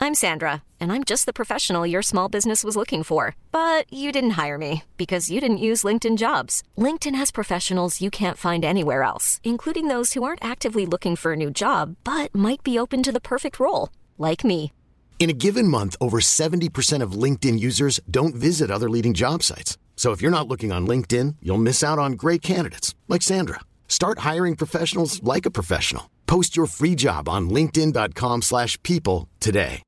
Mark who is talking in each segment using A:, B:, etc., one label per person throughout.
A: I'm Sandra, and I'm just the professional your small business was looking for. But you didn't hire me because you didn't use LinkedIn Jobs. LinkedIn has professionals you can't find anywhere else, including those who aren't actively looking for a new job, but might be open to the perfect role, like me.
B: In a given month, over 70% of LinkedIn users don't visit other leading job sites. So if you're not looking on LinkedIn, you'll miss out on great candidates like Sandra. Start hiring professionals like a professional. Post your free job on linkedin.com/people today.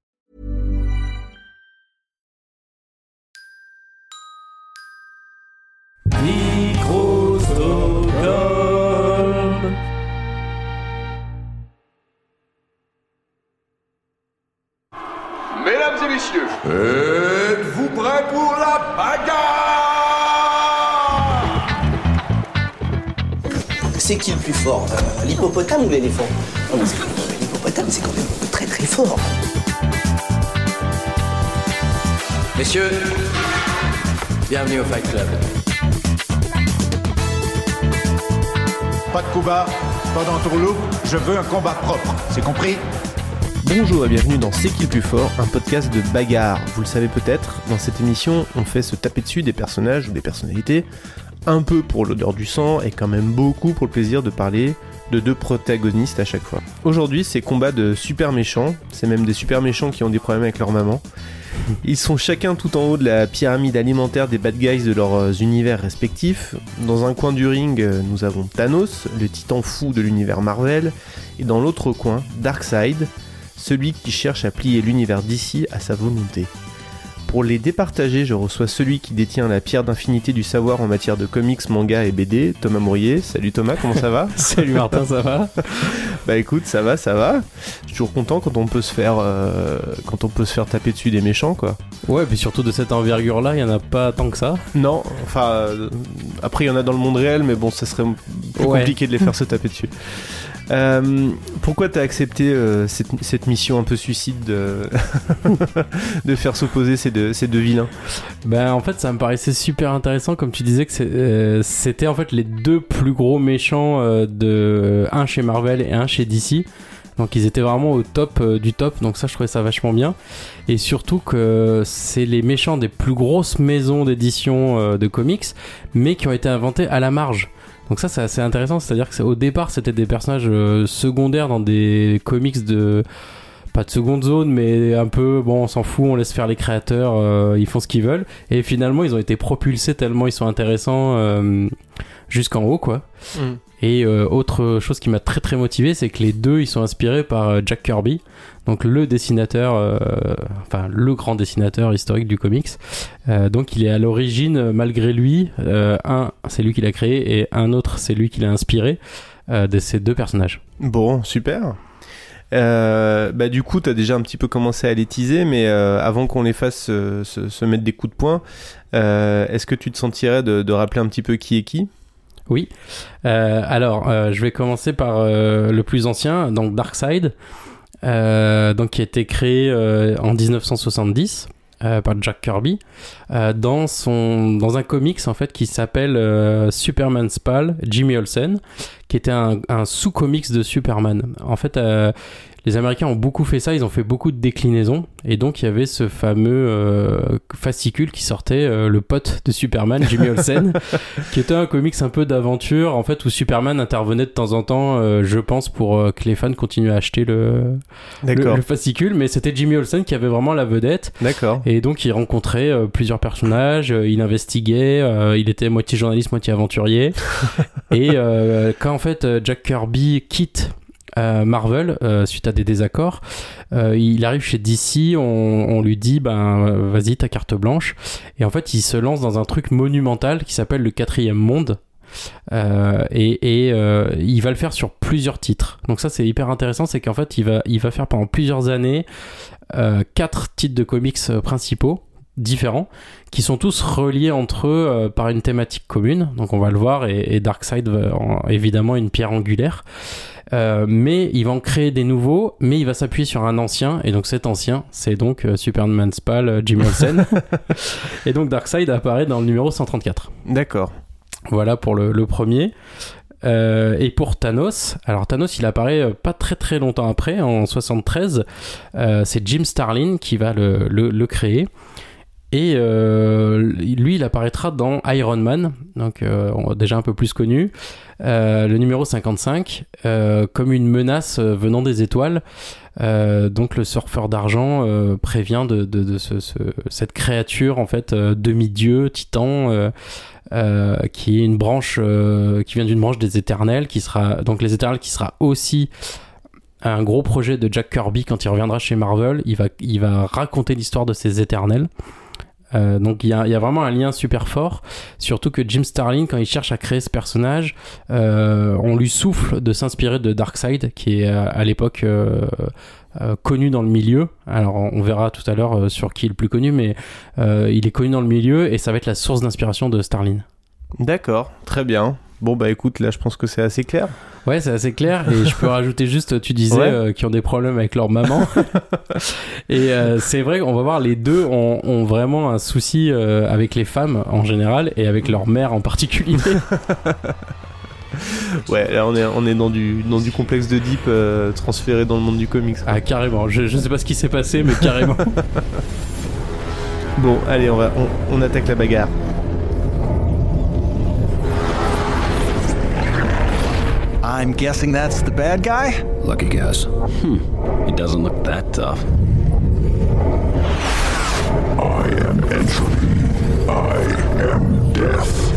C: Micro-Stockholm.
D: Mesdames et messieurs, êtes-vous prêts pour la bagarre?
E: C'est qui le plus fort, l'hippopotame ou l'éléphant? Non, parce que l'hippopotame, c'est quand même très très fort.
F: Messieurs, bienvenue au Fight Club.
G: Pas de coup bas, pas d'entourloupe, je veux un combat propre, c'est compris?
C: Bonjour et bienvenue dans C'est qui le plus fort, un podcast de bagarre. Vous le savez peut-être, dans cette émission, on fait se taper dessus des personnages ou des personnalités, un peu pour l'odeur du sang et quand même beaucoup pour le plaisir de parler de deux protagonistes à chaque fois. Aujourd'hui, c'est combat de super méchants, c'est même des super méchants qui ont des problèmes avec leur maman. Ils sont chacun tout en haut de la pyramide alimentaire des bad guys de leurs univers respectifs. Dans un coin du ring, nous avons Thanos, le titan fou de l'univers Marvel, et dans l'autre coin, Darkseid, celui qui cherche à plier l'univers DC à sa volonté. Pour les départager, je reçois celui qui détient la pierre d'infinité du savoir en matière de comics, manga et BD, Thomas Mourier. Salut Thomas, comment ça va?
H: Salut Martin, ça va?
C: Bah écoute, ça va. Je suis toujours content quand on peut se faire taper dessus des méchants, quoi.
H: Ouais, puis surtout de cette envergure-là, il y en a pas tant que ça.
C: Non, enfin, après il y en a dans le monde réel, mais bon, ça serait plus compliqué de les faire se taper dessus. Pourquoi t'as accepté cette mission un peu suicide de faire s'opposer ces deux vilains?
H: Ben en fait ça me paraissait super intéressant, comme tu disais que c'était en fait les deux plus gros méchants un chez Marvel et un chez DC. Donc ils étaient vraiment au top du top, donc ça je trouvais ça vachement bien. Et surtout que c'est les méchants des plus grosses maisons d'édition de comics, mais qui ont été inventés à la marge. Donc ça c'est assez intéressant, c'est-à-dire que au départ c'était des personnages secondaires dans des comics pas de seconde zone, mais un peu bon on s'en fout, on laisse faire les créateurs, ils font ce qu'ils veulent. Et finalement ils ont été propulsés tellement ils sont intéressants jusqu'en haut quoi. Et autre chose qui m'a très très motivé, c'est que les deux ils sont inspirés par Jack Kirby, donc le dessinateur, le grand dessinateur historique du comics. Donc il est à l'origine, malgré lui, un c'est lui qui l'a créé et un autre c'est lui qui l'a inspiré de ces deux personnages.
C: Bon, super. Du coup t'as déjà un petit peu commencé à les teaser, mais avant qu'on les fasse se mettre des coups de poing, est-ce que tu te sentirais de rappeler un petit peu qui est qui?
H: Oui, je vais commencer par le plus ancien, donc Darkseid, qui a été créé en 1970 par Jack Kirby dans un comics en fait qui s'appelle Superman's Pal, Jimmy Olsen, qui était un sous-comics de Superman. En fait, les Américains ont beaucoup fait ça, ils ont fait beaucoup de déclinaisons, et donc il y avait ce fameux fascicule qui sortait, le pote de Superman, Jimmy Olsen, qui était un comics un peu d'aventure, en fait, où Superman intervenait de temps en temps, je pense, pour que les fans continuent à acheter le fascicule, mais c'était Jimmy Olsen qui avait vraiment la vedette.
C: D'accord.
H: Et donc il rencontrait plusieurs personnages, il investiguait, il était moitié journaliste, moitié aventurier, et quand en fait Jack Kirby quitte Marvel suite à des désaccords, il arrive chez DC, on lui dit vas-y ta carte blanche, et en fait il se lance dans un truc monumental qui s'appelle le 4e monde, et il va le faire sur plusieurs titres. Donc ça c'est hyper intéressant, c'est qu'en fait il va faire pendant plusieurs années 4 titres de comics principaux différents qui sont tous reliés entre eux par une thématique commune. Donc on va le voir, et Darkseid évidemment une pierre angulaire. Mais il va en créer des nouveaux, mais il va s'appuyer sur un ancien, et donc cet ancien c'est donc Superman's Pal, Jimmy Olsen. Et donc Darkseid apparaît dans le numéro 134.
C: D'accord.
H: Voilà pour le premier. Et pour Thanos, alors Thanos il apparaît pas très très longtemps après, en 73, c'est Jim Starlin qui va le créer. Et lui il apparaîtra dans Iron Man, donc déjà un peu plus connu, le numéro 55, comme une menace venant des étoiles. Donc le surfeur d'argent prévient de cette créature en fait demi-dieu, titan, qui est une branche qui vient d'une branche des Éternels, qui sera donc les Éternels, qui sera aussi un gros projet de Jack Kirby quand il reviendra chez Marvel. Il va raconter l'histoire de ces Éternels. Donc il y a vraiment un lien super fort, surtout que Jim Starlin, quand il cherche à créer ce personnage, on lui souffle de s'inspirer de Darkseid, qui est à l'époque connu dans le milieu. Alors on verra tout à l'heure sur qui est le plus connu, mais il est connu dans le milieu et ça va être la source d'inspiration de Starlin.
C: D'accord, très bien. Bon bah écoute, là je pense que c'est assez clair.
H: Ouais, c'est assez clair, et je peux rajouter juste, tu disais qu'ils ont des problèmes avec leur maman. Et c'est vrai qu'on va voir, les deux ont vraiment un souci avec les femmes en général et avec leur mère en particulier.
C: Ouais, là on est dans du complexe de Deep transféré dans le monde du comics.
H: Ah carrément, je sais pas ce qui s'est passé, mais carrément.
C: Bon, allez, on attaque la bagarre.
I: I'm guessing that's the bad guy?
J: Lucky guess. He doesn't look that tough.
D: I am entropy. I am death.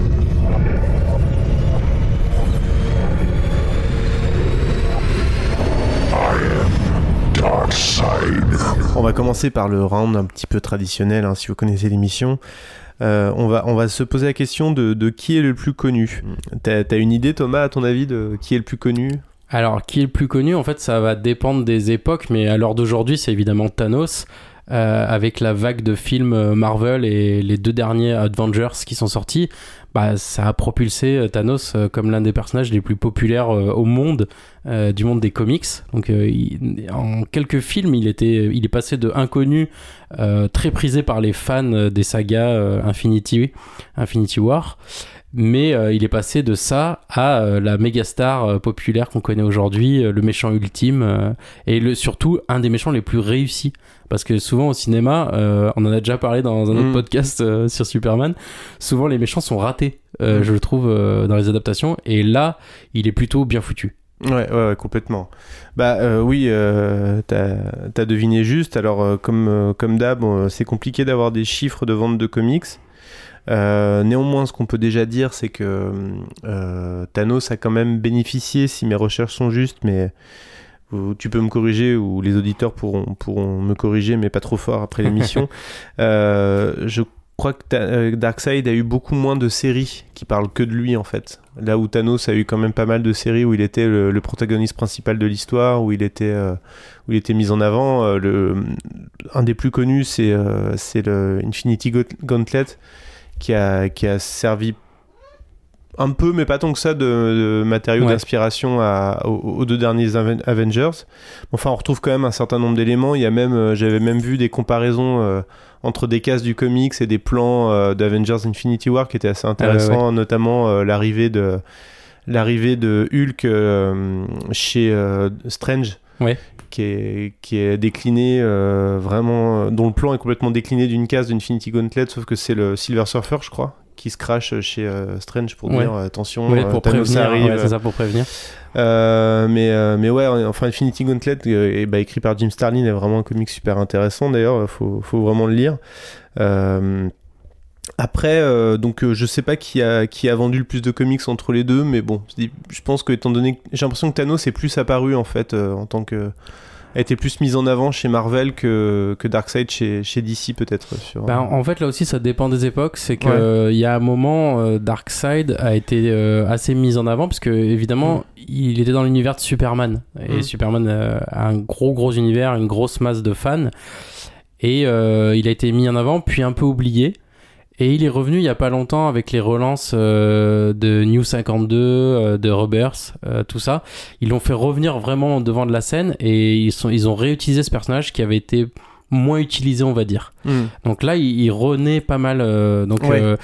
D: I am Darkseid.
C: On va commencer par le round un petit peu traditionnel, hein, si vous connaissez l'émission. On va se poser la question de qui est le plus connu. T'as une idée, Thomas, à ton avis, de qui est le plus connu ?
H: Alors, qui est le plus connu ? En fait, ça va dépendre des époques, mais à l'heure d'aujourd'hui, c'est évidemment Thanos, avec la vague de films Marvel et les 2 derniers Avengers qui sont sortis. Bah, ça a propulsé Thanos comme l'un des personnages les plus populaires au monde, du monde des comics. Donc, en quelques films, il est passé de inconnu, très prisé par les fans des sagas Infinity War, mais il est passé de ça à la méga star populaire qu'on connaît aujourd'hui, le méchant ultime, et surtout un des méchants les plus réussis. Parce que souvent au cinéma, on en a déjà parlé dans un autre podcast sur Superman, souvent les méchants sont ratés, je le trouve, dans les adaptations, et là, il est plutôt bien foutu.
C: Ouais, complètement. Bah oui, t'as deviné juste. Alors comme d'hab, c'est compliqué d'avoir des chiffres de vente de comics. Néanmoins, ce qu'on peut déjà dire, c'est que Thanos a quand même bénéficié, si mes recherches sont justes, mais tu peux me corriger, ou les auditeurs pourront me corriger, mais pas trop fort après l'émission. Je crois que Darkseid a eu beaucoup moins de séries qui parlent que de lui, en fait. Là où Thanos a eu quand même pas mal de séries où il était le protagoniste principal de l'histoire, où il était mis en avant. Un des plus connus, c'est le Infinity Gauntlet, qui a servi un peu, mais pas tant que ça, de matériau d'inspiration aux 2 derniers Avengers. Enfin, on retrouve quand même un certain nombre d'éléments. Il y a même, j'avais même vu des comparaisons entre des cases du comics et des plans d'Avengers Infinity War qui étaient assez intéressants, notamment l'arrivée de Hulk chez Strange. Ouais. Qui est décliné vraiment, dont le plan est complètement décliné d'une case d'Infinity Gauntlet, sauf que c'est le Silver Surfer, je crois, qui se crache chez Strange pour dire attention,
H: pour
C: Thanos
H: prévenir,
C: arrive.
H: c'est ça, pour prévenir.
C: Mais ouais, enfin Infinity Gauntlet, écrit par Jim Starlin, est vraiment un comic super intéressant. D'ailleurs, faut vraiment le lire. Après, donc je sais pas qui a vendu le plus de comics entre les deux, mais bon, je pense que, étant donné que j'ai l'impression que Thanos est plus apparu en fait en tant que, a été plus mise en avant chez Marvel que Darkseid chez DC peut-être.
H: En fait là aussi ça dépend des époques, c'est que il y a un moment Darkseid a été assez mise en avant parce que évidemment il était dans l'univers de Superman et Superman a un gros univers, une grosse masse de fans, et il a été mis en avant puis un peu oublié. Et il est revenu il y a pas longtemps avec les relances de New 52, de Rebirth, tout ça. Ils l'ont fait revenir vraiment devant de la scène et ils ont réutilisé ce personnage qui avait été moins utilisé, on va dire. Donc là, il renaît pas mal.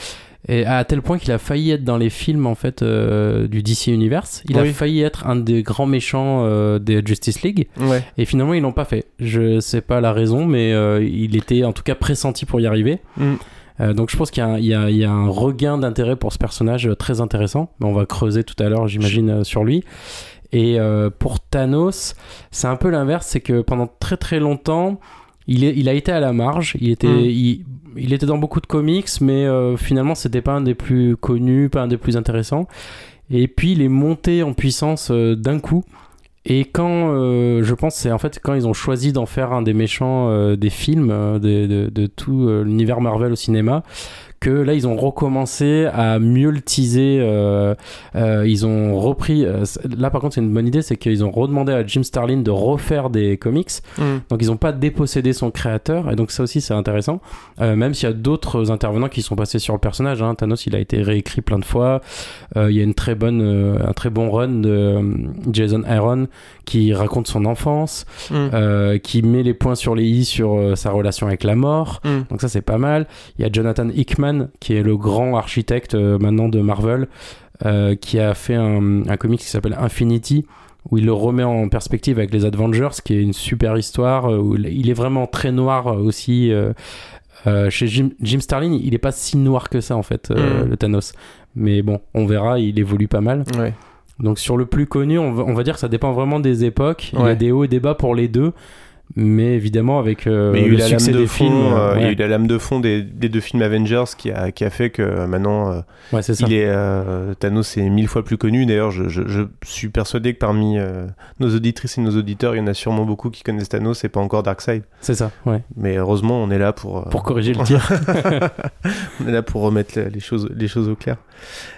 H: Et à tel point qu'il a failli être dans les films en fait du DC Universe. Il a failli être un des grands méchants des Justice League.
C: Ouais.
H: Et finalement ils l'ont pas fait. Je sais pas la raison, mais il était en tout cas pressenti pour y arriver. Donc je pense qu'il y a un regain d'intérêt pour ce personnage très intéressant. Mais on va creuser tout à l'heure, j'imagine, sur lui. Et pour Thanos, c'est un peu l'inverse, c'est que pendant très très longtemps, il a été à la marge. Il était dans beaucoup de comics, mais finalement c'était pas un des plus connus, pas un des plus intéressants. Et puis il est monté en puissance d'un coup. Et quand je pense c'est en fait quand ils ont choisi d'en faire un des méchants des films de tout l'univers Marvel au cinéma, que là ils ont recommencé à mieux le teaser. Ils ont repris là par contre c'est une bonne idée, c'est qu'ils ont redemandé à Jim Starlin de refaire des comics. Donc ils n'ont pas dépossédé son créateur, et donc ça aussi c'est intéressant, même s'il y a d'autres intervenants qui sont passés sur le personnage, hein. Thanos il a été réécrit plein de fois. Il y a un très bon run de Jason Aaron qui raconte son enfance, qui met les points sur les i sur sa relation avec la mort. Donc ça c'est pas mal. Il y a Jonathan Hickman qui est le grand architecte maintenant de Marvel, qui a fait un comic qui s'appelle Infinity, où il le remet en perspective avec les Avengers, qui est une super histoire, où il est vraiment très noir aussi. Chez Jim Starlin, il est pas si noir que ça en fait, le Thanos. Mais bon, on verra, il évolue pas mal.
C: Ouais.
H: Donc sur le plus connu, on va dire que ça dépend vraiment des époques. Il y a des hauts et des bas pour les deux. Mais évidemment avec le succès des films,
C: il y a eu la lame de fond des deux films Avengers qui a fait que maintenant Thanos est 1000 fois plus connu. D'ailleurs je suis persuadé que parmi nos auditrices et nos auditeurs il y en a sûrement beaucoup qui connaissent Thanos et pas encore Darkseid.
H: C'est ça, ouais.
C: Mais heureusement on est là pour
H: corriger le tir.
C: On est là pour remettre les choses au clair.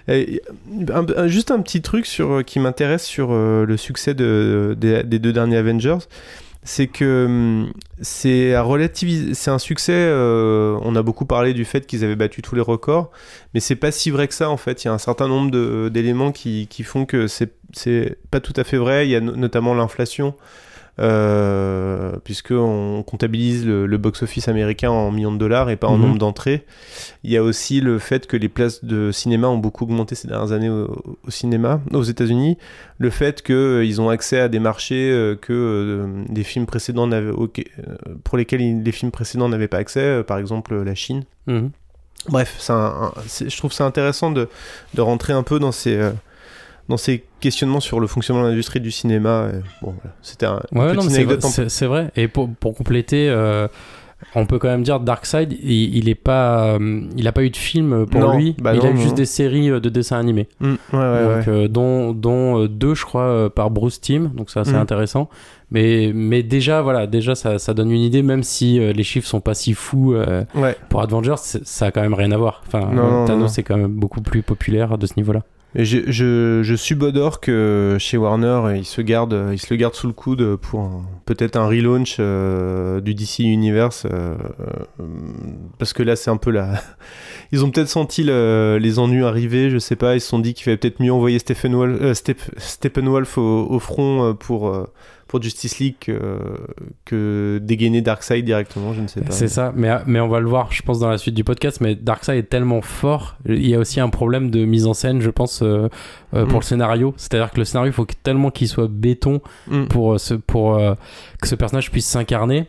C: Juste un petit truc qui m'intéresse sur le succès des deux derniers Avengers, c'est que c'est un succès. On a beaucoup parlé du fait qu'ils avaient battu tous les records, mais c'est pas si vrai que ça en fait. Il y a un certain nombre d'éléments qui font que c'est pas tout à fait vrai. Il y a notamment l'inflation, puisqu'on comptabilise le box-office américain en millions de dollars et pas en nombre d'entrées. Il y a aussi le fait que les places de cinéma ont beaucoup augmenté ces dernières années au cinéma, aux États-Unis. Le fait qu'ils ont accès à des marchés que des films précédents pour lesquels les films précédents n'avaient pas accès, par exemple la Chine. Bref, je trouve ça intéressant de rentrer un peu dans ces questionnements sur le fonctionnement de l'industrie du cinéma. Bon, voilà, c'était une petite anecdote.
H: C'est vrai. Et pour compléter, on peut quand même dire Darkseid, il a pas eu de film pour lui. Il a eu juste des séries de dessins animés. Dont 2, je crois, par Bruce Timm. Donc ça, c'est intéressant. Mais déjà, ça donne une idée, même si les chiffres sont pas si fous pour Avengers, ça a quand même rien à voir. Enfin, Thanos est quand même beaucoup plus populaire de ce niveau-là.
C: Et je subodore que chez Warner, ils se le gardent sous le coude pour peut-être un relaunch du DC Universe, parce que là c'est un peu ils ont peut-être senti les ennuis arriver, je sais pas, ils se sont dit qu'il fallait peut-être mieux envoyer Steppenwolf au front pour Justice League que dégainer Darkseid directement, je ne sais pas.
H: C'est ça, mais on va le voir, je pense, dans la suite du podcast, mais Darkseid est tellement fort, il y a aussi un problème de mise en scène, je pense, pour le scénario. C'est-à-dire que le scénario, il faut tellement qu'il soit béton pour que ce personnage puisse s'incarner.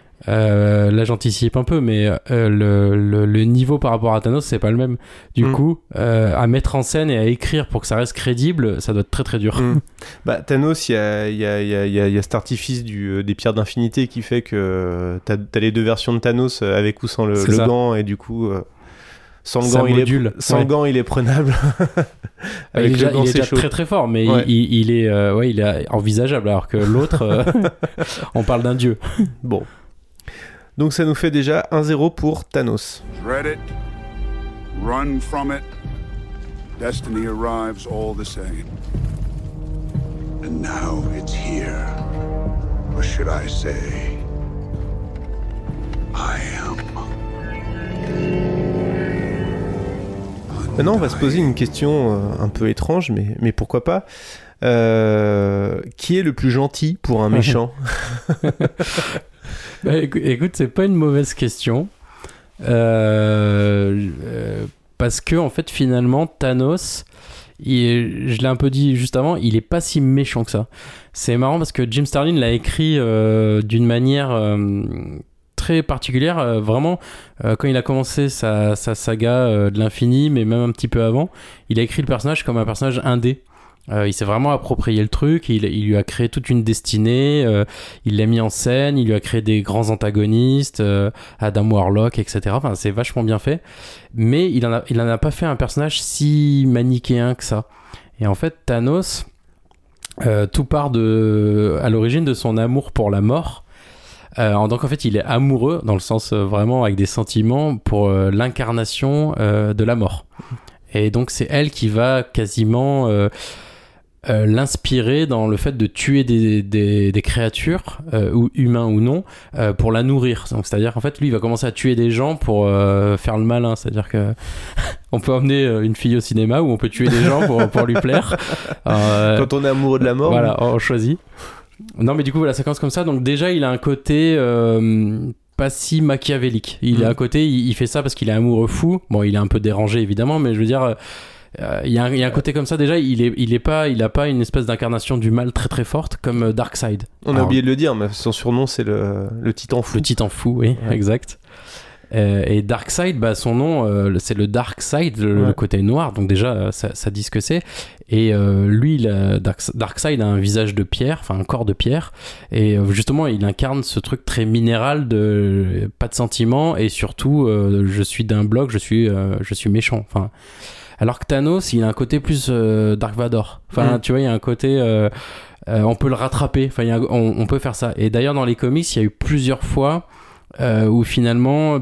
H: Là j'anticipe un peu, mais le niveau par rapport à Thanos c'est pas le même. Du coup, à mettre en scène et à écrire pour que ça reste crédible, ça doit être très très dur.
C: Thanos, il y a cet artifice des pierres d'infinité qui fait que t'as les deux versions de Thanos avec ou sans le gant, et du coup sans le gant il est prenable.
H: Il est déjà très très fort, mais il est envisageable, alors que l'autre on parle d'un dieu.
C: Bon, donc ça nous fait déjà 1-0 pour Thanos.
D: Dread it, run from it, destiny arrives all the same. And now it's here. Or should I say, I am.
C: Maintenant, on va se poser une question un peu étrange, mais pourquoi pas. Qui est le plus gentil pour un méchant?
H: Écoute, c'est pas une mauvaise question. parce que en fait finalement Thanos, je l'ai un peu dit juste avant, il est pas si méchant que ça. C'est marrant parce que Jim Starlin l'a écrit d'une manière très particulière, vraiment quand il a commencé sa saga de l'infini, mais même un petit peu avant, il a écrit le personnage comme un personnage indé. Il s'est vraiment approprié le truc, il lui a créé toute une destinée, il l'a mis en scène, il lui a créé des grands antagonistes, Adam Warlock, etc. Enfin, c'est vachement bien fait, mais il en a pas fait un personnage si manichéen que ça. Et en fait, Thanos, tout part à l'origine de son amour pour la mort. Donc en fait, il est amoureux, dans le sens vraiment avec des sentiments, pour l'incarnation de la mort. Et donc c'est elle qui va quasiment l'inspirer dans le fait de tuer des créatures, ou humains ou non, pour la nourrir. Donc c'est-à-dire qu'en fait, lui, il va commencer à tuer des gens pour faire le malin. C'est-à-dire que on peut emmener une fille au cinéma ou on peut tuer des gens pour lui plaire.
C: Quand on est amoureux de la mort.
H: Voilà, on choisit. Non, mais du coup, voilà, ça commence comme ça. Donc déjà, il a un côté pas si machiavélique. Il a un côté, il fait ça parce qu'il est amoureux fou. Bon, il est un peu dérangé, évidemment, mais je veux dire... il y a un côté comme ça déjà, il a pas une espèce d'incarnation du mal très très forte comme Darkseid.
C: On a oublié de le dire, mais son surnom c'est le Titan Fou.
H: Le Titan Fou, oui, ouais. Exact. Et Darkseid, bah, son nom, c'est le Darkseid, le côté noir, donc déjà ça dit ce que c'est. Et lui, Darkseid a un visage de pierre, enfin un corps de pierre, et justement il incarne ce truc très minéral de pas de sentiments, et surtout je suis d'un bloc, je suis méchant. Enfin, alors que Thanos, il a un côté plus Dark Vador. Enfin, tu vois, il y a un côté on peut le rattraper, enfin on peut faire ça. Et d'ailleurs dans les comics, il y a eu plusieurs fois où finalement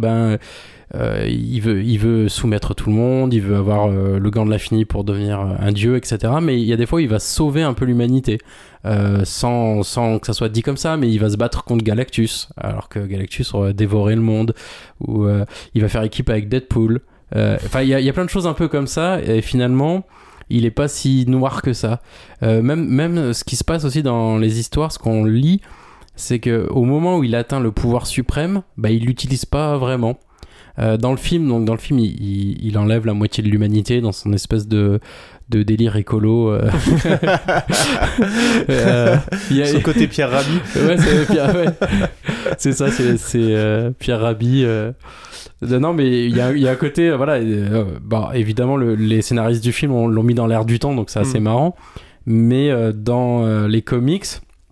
H: il veut soumettre tout le monde, il veut avoir le gant de l'infini pour devenir un dieu, etc. Mais il y a des fois où il va sauver un peu l'humanité, sans que ça soit dit comme ça, mais il va se battre contre Galactus, alors que Galactus aurait dévoré le monde, ou il va faire équipe avec Deadpool. Enfin, il y a plein de choses un peu comme ça, et finalement il est pas si noir que ça. Même ce qui se passe aussi dans les histoires, ce qu'on lit, c'est que au moment où il atteint le pouvoir suprême, il l'utilise pas vraiment. Dans le film, il enlève la moitié de l'humanité dans son espèce de délire écolo.
C: Son côté Pierre Rabhi.
H: Ouais, c'est ça, c'est Pierre Rabhi. Non, mais il y a un côté, voilà. Évidemment, les scénaristes du film l'ont mis dans l'air du temps, donc c'est assez marrant. Mais dans les comics,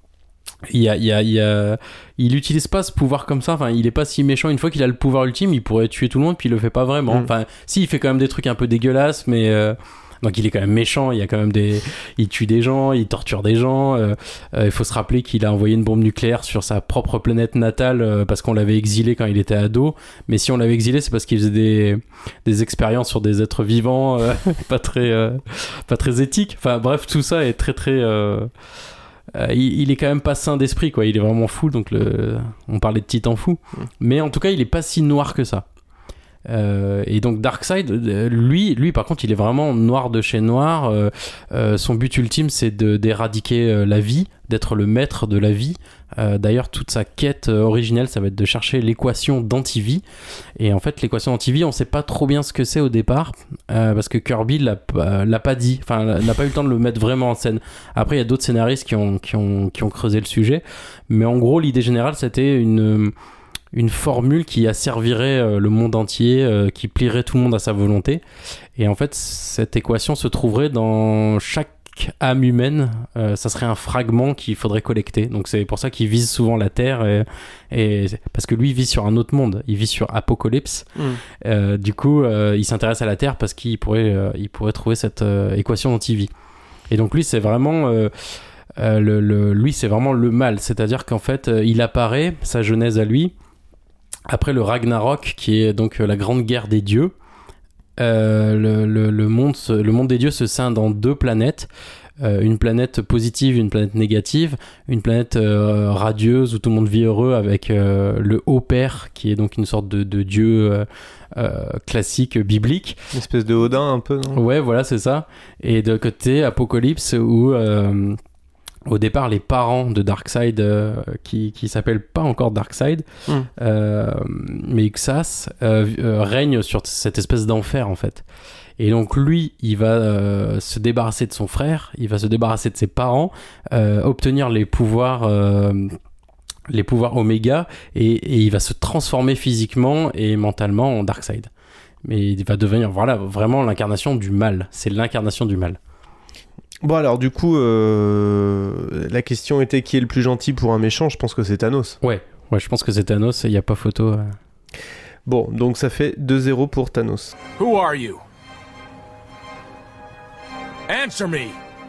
H: il utilise pas ce pouvoir comme ça. Enfin, il est pas si méchant. Une fois qu'il a le pouvoir ultime, il pourrait tuer tout le monde, puis il le fait pas vraiment. Enfin, si, il fait quand même des trucs un peu dégueulasses, mais donc il est quand même méchant. Il y a quand même il tue des gens, il torture des gens. Il faut se rappeler qu'il a envoyé une bombe nucléaire sur sa propre planète natale parce qu'on l'avait exilé quand il était ado. Mais si on l'avait exilé, c'est parce qu'il faisait des expériences sur des êtres vivants, pas très éthiques. Enfin bref, tout ça est très très il est quand même pas sain d'esprit, quoi. Il est vraiment fou, donc on parlait de Titan Fou, mais en tout cas il est pas si noir que ça. Et donc Darkseid, lui par contre, il est vraiment noir de chez noir. Son but ultime, c'est d'éradiquer la vie, d'être le maître de la vie. D'ailleurs, toute sa quête originelle, ça va être de chercher l'équation d'antivie. Et en fait, l'équation d'antivie, on sait pas trop bien ce que c'est au départ, parce que Kirby l'a pas dit, enfin n'a pas eu le temps de le mettre vraiment en scène. Après, il y a d'autres scénaristes qui ont creusé le sujet, mais en gros, l'idée générale, c'était une formule qui asservirait le monde entier, qui plierait tout le monde à sa volonté. Et en fait, cette équation se trouverait dans chaque âme humaine. Ça serait un fragment qu'il faudrait collecter. Donc c'est pour ça qu'il vise souvent la Terre, et parce que lui, il vit sur un autre monde. Il vit sur Apocalypse. Du coup, il s'intéresse à la Terre parce qu'il pourrait trouver cette équation d'antivie. Et donc lui, c'est vraiment... lui, c'est vraiment le mal. C'est-à-dire qu'en fait, il apparaît, sa genèse à lui, après le Ragnarok, qui est donc la grande guerre des dieux. Le monde des dieux se scinde en deux planètes, une planète positive, une planète négative, une planète radieuse où tout le monde vit heureux avec le Haut Père, qui est donc une sorte de dieu classique biblique,
C: une espèce de Odin un peu, non ?
H: Ouais, voilà, c'est ça. Et de côté Apocalypse, où au départ, les parents de Darkseid, qui s'appellent pas encore Darkseid, mais Ixas, règnent sur cette espèce d'enfer, en fait. Et donc, lui, il va se débarrasser de son frère, il va se débarrasser de ses parents, obtenir les pouvoirs Oméga, et il va se transformer physiquement et mentalement en Darkseid. Mais il va devenir, voilà, vraiment l'incarnation du mal. C'est l'incarnation du mal.
C: Bon alors du coup, la question était qui est le plus gentil pour un méchant. Je pense que c'est Thanos.
H: Ouais, je pense que c'est Thanos, il n'y a pas photo.
C: Bon, donc ça fait 2-0 pour Thanos.
K: Who are you? Answer me!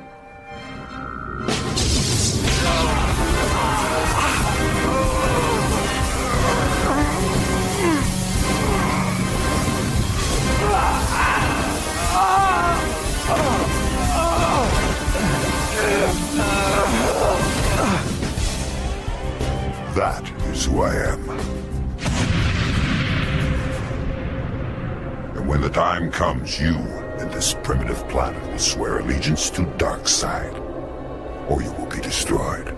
D: That is who I am. And when the time comes, you and this primitive planet will swear allegiance to Darkseid, or you will be destroyed.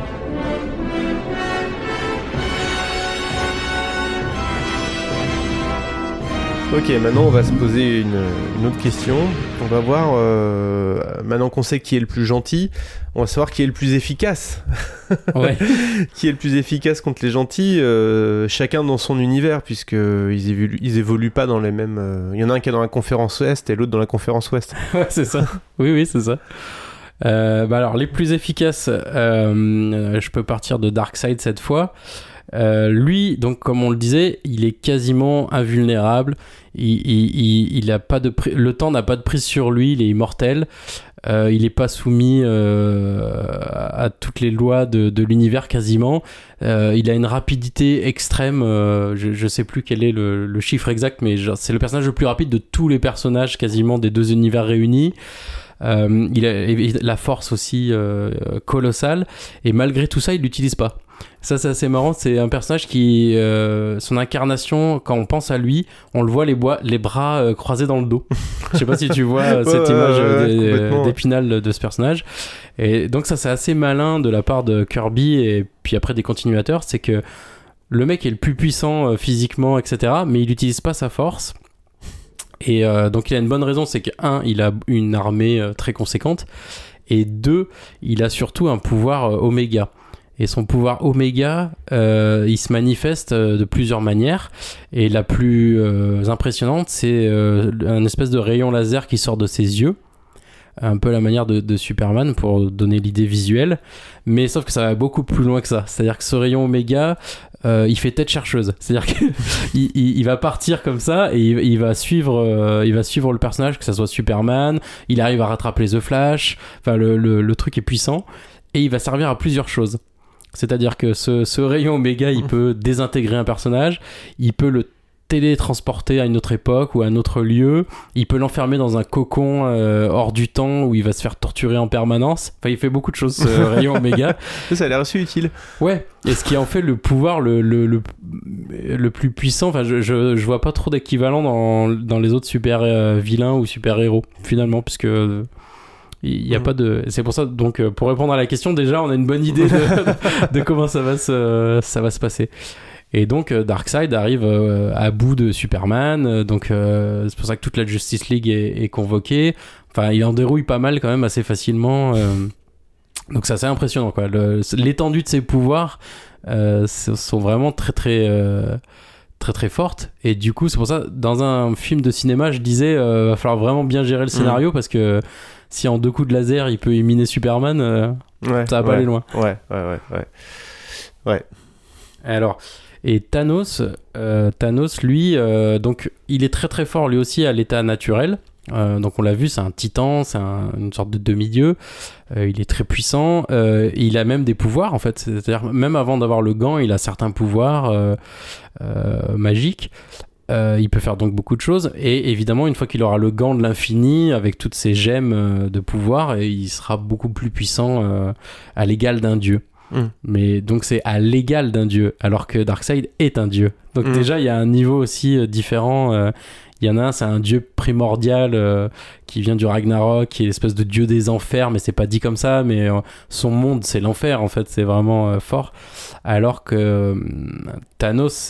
C: Ok, maintenant on va se poser une autre question. On va voir, maintenant qu'on sait qui est le plus gentil, on va savoir qui est le plus efficace.
H: Ouais.
C: Qui est le plus efficace contre les gentils, chacun dans son univers, puisqu'ils évoluent pas dans les mêmes... Il y en a un qui est dans la conférence Ouest et l'autre dans la conférence Ouest.
H: Ouais, c'est ça. Oui, c'est ça. Alors, les plus efficaces, je peux partir de Darkseid cette fois. Lui, donc comme on le disait, il est quasiment invulnérable. Il a pas le temps n'a pas de prise sur lui. Il est immortel. Il n'est pas soumis à toutes les lois de l'univers quasiment. Il a une rapidité extrême. Je sais plus quel est le chiffre exact, mais c'est le personnage le plus rapide de tous les personnages quasiment des deux univers réunis. Il a la force aussi colossale, et malgré tout ça, il l'utilise pas. Ça, c'est assez marrant. C'est un personnage qui, son incarnation, quand on pense à lui, on le voit les bras croisés dans le dos. Je sais pas si tu vois cette image d'Épinal de ce personnage. Et donc ça, c'est assez malin de la part de Kirby et puis après des continuateurs. C'est que le mec est le plus puissant physiquement, etc. Mais il n'utilise pas sa force. Et donc il a une bonne raison, c'est que 1, il a une armée très conséquente, et 2, il a surtout un pouvoir Oméga. Et son pouvoir Oméga, il se manifeste de plusieurs manières, et la plus impressionnante, c'est un espèce de rayon laser qui sort de ses yeux, un peu à la manière de Superman pour donner l'idée visuelle, mais sauf que ça va beaucoup plus loin que ça. C'est-à-dire que ce rayon Oméga, il fait tête chercheuse. C'est-à-dire qu'il va partir comme ça et il va suivre le personnage, que ça soit Superman. Il arrive à rattraper The Flash. Enfin, le truc est puissant et il va servir à plusieurs choses. C'est-à-dire que ce rayon Oméga, il peut désintégrer un personnage, il peut le télétransporter à une autre époque ou à un autre lieu, il peut l'enfermer dans un cocon hors du temps où il va se faire torturer en permanence. Enfin, il fait beaucoup de choses, ce rayon Oméga.
C: Ça a l'air assez utile.
H: Ouais, et ce qui en fait le pouvoir le plus puissant. Enfin, je vois pas trop d'équivalent dans les autres super vilains ou super héros finalement, puisque il y a pas de... C'est pour ça, donc pour répondre à la question, déjà on a une bonne idée de comment ça va se passer. Et donc Darkseid arrive à bout de Superman, donc c'est pour ça que toute la Justice League est convoquée. Enfin, il en dérouille pas mal quand même assez facilement. Donc c'est assez impressionnant, quoi. L'étendue de ses pouvoirs sont vraiment très très fortes. Et du coup, c'est pour ça, dans un film de cinéma, je disais, va falloir vraiment bien gérer le scénario, parce que si en 2 coups de laser, il peut éliminer Superman, ça va pas aller loin. Ouais. Alors... Et Thanos, lui, donc il est très très fort lui aussi à l'état naturel. Donc on l'a vu, c'est un titan, c'est une sorte de demi-dieu. Il est très puissant. Il a même des pouvoirs en fait. C'est-à-dire même avant d'avoir le gant, il a certains pouvoirs magiques. Il peut faire donc beaucoup de choses. Et évidemment, une fois qu'il aura le gant de l'infini avec toutes ses gemmes de pouvoir, il sera beaucoup plus puissant à l'égal d'un dieu. Mais donc c'est à l'égal d'un dieu, alors que Darkseid est un dieu. Donc déjà il y a un niveau aussi différent. Il Il y en a un, c'est un dieu primordial qui vient du Ragnarok, qui est l'espèce de dieu des enfers, mais c'est pas dit comme ça, mais son monde c'est l'enfer en fait, c'est vraiment fort. Alors que Thanos,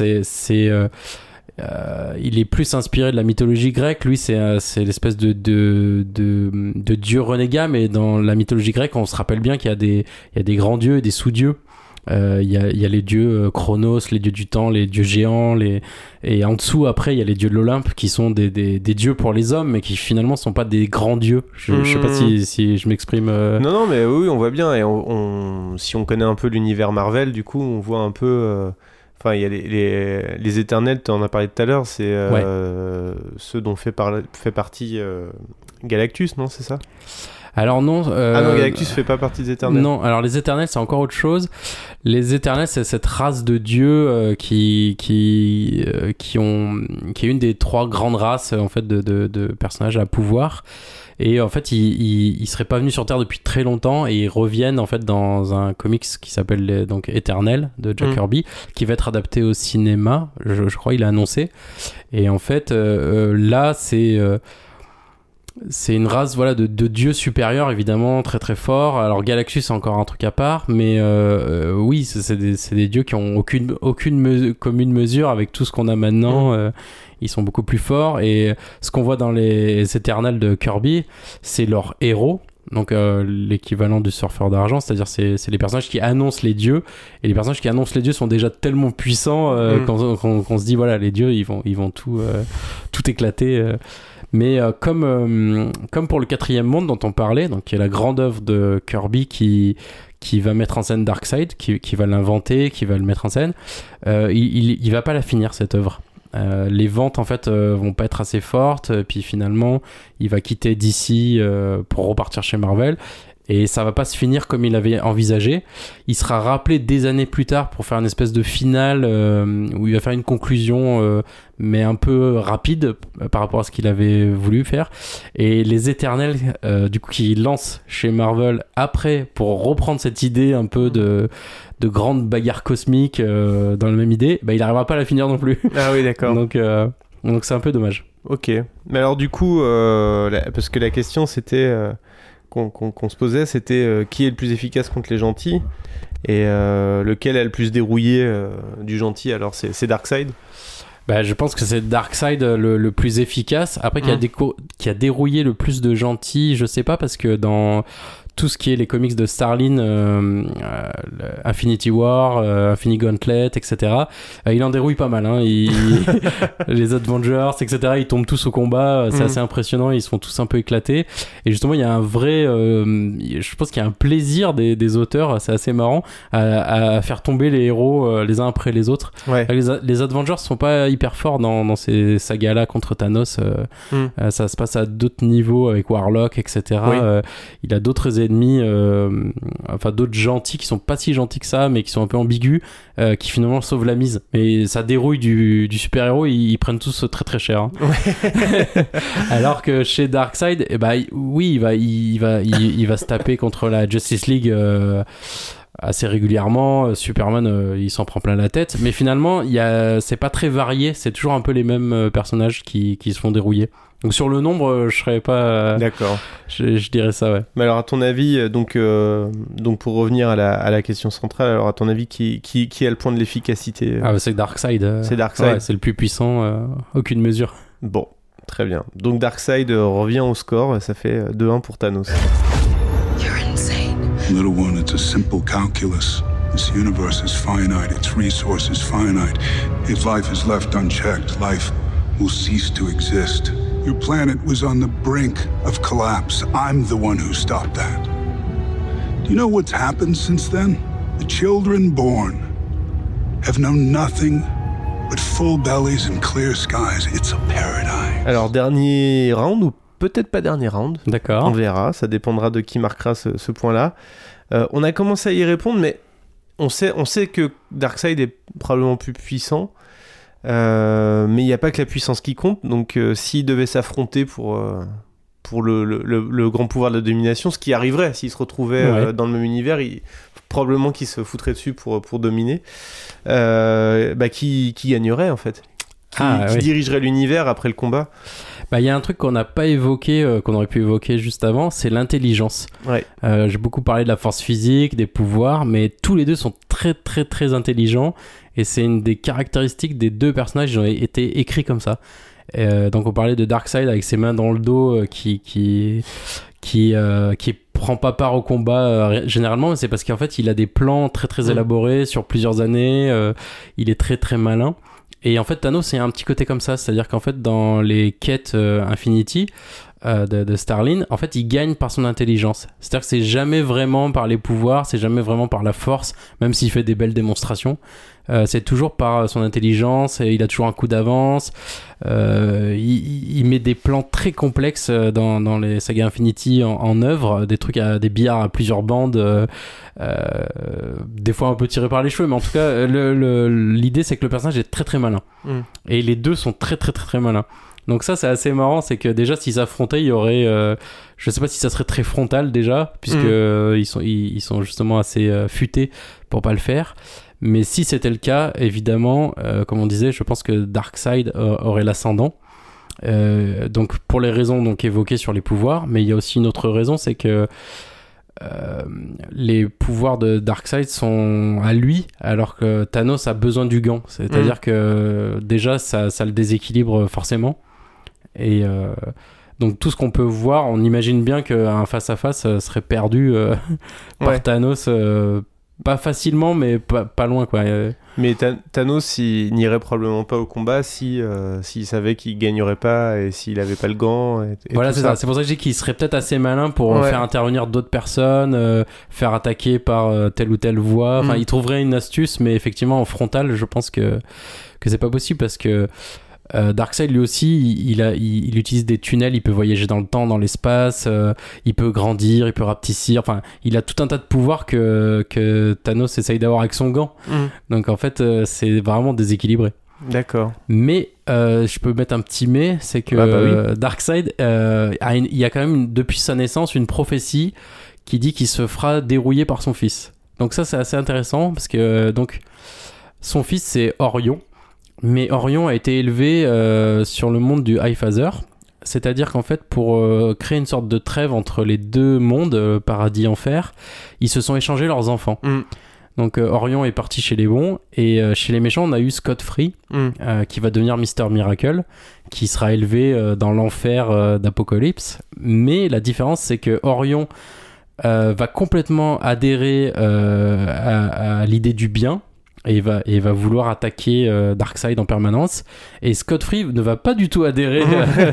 H: il est plus inspiré de la mythologie grecque. Lui, c'est l'espèce de dieu renégat, mais dans la mythologie grecque, on se rappelle bien qu'il y a des grands dieux et des sous-dieux. Il y a les dieux Chronos, les dieux du temps, les dieux géants, et en dessous, après, il y a les dieux de l'Olympe qui sont des dieux pour les hommes, mais qui finalement sont pas des grands dieux. Je sais pas si je m'exprime.
C: Non, mais oui, on voit bien. Et si on connaît un peu l'univers Marvel, du coup, on voit un peu. Enfin, il y a les Éternels, tu en as parlé tout à l'heure, c'est ceux dont fait partie Galactus, non, c'est ça ?
H: Alors non.
C: non, Galactus fait pas partie des Éternels.
H: Non, alors les Éternels, c'est encore autre chose. Les Éternels, c'est cette race de dieux qui est une des 3 grandes races en fait de personnages à pouvoir. Et en fait, ils seraient pas venus sur Terre depuis très longtemps et ils reviennent en fait dans un comics qui s'appelle donc Éternel de Jack Kirby, qui va être adapté au cinéma. Je crois, il a annoncé. Et en fait, là, c'est une race de dieux supérieurs, évidemment, très très forts. Alors Galactus, c'est encore un truc à part, mais oui, c'est des dieux qui ont aucune commune mesure avec tout ce qu'on a maintenant. Ils sont beaucoup plus forts, et ce qu'on voit dans les Éternels de Kirby, c'est leurs héros. Donc l'équivalent du surfeur d'argent, c'est-à-dire c'est les personnages qui annoncent les dieux, et les personnages qui annoncent les dieux sont déjà tellement puissants qu'on se dit voilà, les dieux ils vont tout éclater. Mais comme pour le 4e monde dont on parlait, donc qui est la grande œuvre de Kirby qui va mettre en scène Darkseid, qui va l'inventer, qui va le mettre en scène, il va pas la finir cette œuvre. Les ventes en fait vont pas être assez fortes, puis finalement il va quitter DC pour repartir chez Marvel, et ça va pas se finir comme il avait envisagé. Il sera rappelé des années plus tard pour faire une espèce de finale où il va faire une conclusion mais un peu rapide par rapport à ce qu'il avait voulu faire. Et les Éternels du coup qui lancent chez Marvel après pour reprendre cette idée un peu de grande bagarre cosmique dans la même idée, il n'arrivera pas à la finir non plus.
C: Ah oui, d'accord.
H: Donc c'est un peu dommage.
C: Ok. Mais alors du coup, parce que la question c'était qu'on se posait, c'était qui est le plus efficace contre les gentils, et lequel a le plus dérouillé du gentil. Alors c'est Darkseid.
H: Je pense que c'est Darkseid le plus efficace. Après, qui a dérouillé le plus de gentils, je sais pas, parce que dans tout ce qui est les comics de Starlin, Infinity War, Infinity Gauntlet, etc. Il en dérouille pas mal. Les Avengers, etc. Ils tombent tous au combat. C'est assez impressionnant. Ils se font tous un peu éclater. Et justement, il y a un vrai... je pense qu'il y a un plaisir des auteurs, c'est assez marrant, à faire tomber les héros les uns après les autres.
C: Ouais.
H: Les Avengers sont pas hyper forts dans ces sagas-là contre Thanos. Ça se passe à d'autres niveaux avec Warlock, etc.
C: Oui.
H: Il a d'autres ennemis, d'autres gentils qui sont pas si gentils que ça, mais qui sont un peu ambigus, qui finalement sauvent la mise. Mais ça dérouille du super-héros, ils prennent tous très très cher. Ouais. Alors que chez Darkseid, oui, il va se taper contre la Justice League assez régulièrement. Superman, il s'en prend plein la tête. Mais finalement, c'est pas très varié. C'est toujours un peu les mêmes personnages qui se font dérouiller. Donc sur le nombre, je serais pas...
C: D'accord.
H: Je dirais ça, ouais.
C: Mais alors à ton avis, donc pour revenir à la question centrale, alors à ton avis, qui a le point de l'efficacité
H: c'est Darkseid.
C: C'est Darkseid.
H: Ouais, c'est le plus puissant, aucune mesure.
C: Bon, très bien. Donc Darkseid revient au score, ça fait 2-1 pour Thanos.
D: You're insane. Little one, it's a simple calculus. This universe is finite, its resources finite. If life is left unchecked, life will cease to exist. Your planet was on the brink of collapse. I'm the one who stopped that. Do you know what's happened since then? The children born have known nothing but full bellies and clear skies. It's a paradise.
C: Alors, dernier round ou peut-être pas dernier round.
H: D'accord.
C: On verra, ça dépendra de qui marquera ce point-là. On a commencé à y répondre, mais on sait que Darkseid est probablement plus puissant. Mais il n'y a pas que la puissance qui compte, donc s'ils devaient s'affronter pour le grand pouvoir de la domination, ce qui arriverait s'ils se retrouvaient dans le même univers, probablement qu'ils se foutraient dessus pour dominer, qui gagnerait en fait? qui dirigerait l'univers après le combat.
H: Bah, il y a un truc qu'on n'a pas évoqué, qu'on aurait pu évoquer juste avant, c'est l'intelligence.
C: Ouais.
H: J'ai beaucoup parlé de la force physique, des pouvoirs, mais tous les deux sont très très très intelligents, et c'est une des caractéristiques des deux personnages qui ont été écrits comme ça. Donc on parlait de Darkseid avec ses mains dans le dos, qui prend pas part au combat généralement, mais c'est parce qu'en fait il a des plans très très élaborés sur plusieurs années, il est très très malin. Et en fait, Thanos, c'est un petit côté comme ça. C'est-à-dire qu'en fait, dans les quêtes Infinity de Starlin, en fait, il gagne par son intelligence. C'est-à-dire que c'est jamais vraiment par les pouvoirs, c'est jamais vraiment par la force, même s'il fait des belles démonstrations. C'est toujours par son intelligence, et il a toujours un coup d'avance. Il met des plans très complexes dans les sagas Infinity en œuvre, des trucs des billards à plusieurs bandes, des fois un peu tiré par les cheveux, mais en tout cas l'idée c'est que le personnage est très très malin, et les deux sont très très très très malins. Donc ça c'est assez marrant, c'est que déjà s'ils s'affrontaient, il y aurait je sais pas si ça serait très frontal déjà, puisque ils sont justement assez futés pour pas le faire. Mais si c'était le cas, évidemment, comme on disait, je pense que Darkseid aurait l'ascendant. Donc pour les raisons donc évoquées sur les pouvoirs, mais il y a aussi une autre raison, c'est que les pouvoirs de Darkseid sont à lui, alors que Thanos a besoin du gant. C'est-à-dire que déjà ça le déséquilibre forcément. Et donc tout ce qu'on peut voir, on imagine bien qu'un face-à-face serait perdu par Thanos. Pas facilement, mais pas loin, quoi.
C: Mais Thanos, il n'irait probablement pas au combat s'il savait qu'il gagnerait pas et s'il avait pas le gant. Et
H: voilà, c'est ça. C'est pour ça que je dis qu'il serait peut-être assez malin pour faire intervenir d'autres personnes, faire attaquer par telle ou telle voie. Enfin, il trouverait une astuce, mais effectivement, en frontal, je pense que c'est pas possible, parce que Darkseid lui aussi il utilise des tunnels, il peut voyager dans le temps, dans l'espace, il peut grandir, il peut rapetissir, enfin il a tout un tas de pouvoirs que Thanos essaye d'avoir avec son gant. Donc en fait c'est vraiment déséquilibré.
C: D'accord.
H: Mais je peux mettre un petit mais, c'est que Darkseid il y a quand même depuis sa naissance une prophétie qui dit qu'il se fera dérouiller par son fils. Donc ça c'est assez intéressant, parce que donc son fils c'est Orion. Mais Orion a été élevé sur le monde du Highfather, c'est-à-dire qu'en fait, pour créer une sorte de trêve entre les deux mondes, paradis enfer, ils se sont échangés leurs enfants. Donc Orion est parti chez les bons, et chez les méchants, on a eu Scott Free, qui va devenir Mr. Miracle, qui sera élevé dans l'enfer d'Apocalypse. Mais la différence, c'est que Orion va complètement adhérer à l'idée du bien, et il va vouloir attaquer Darkseid en permanence, et Scott Free ne va pas du tout adhérer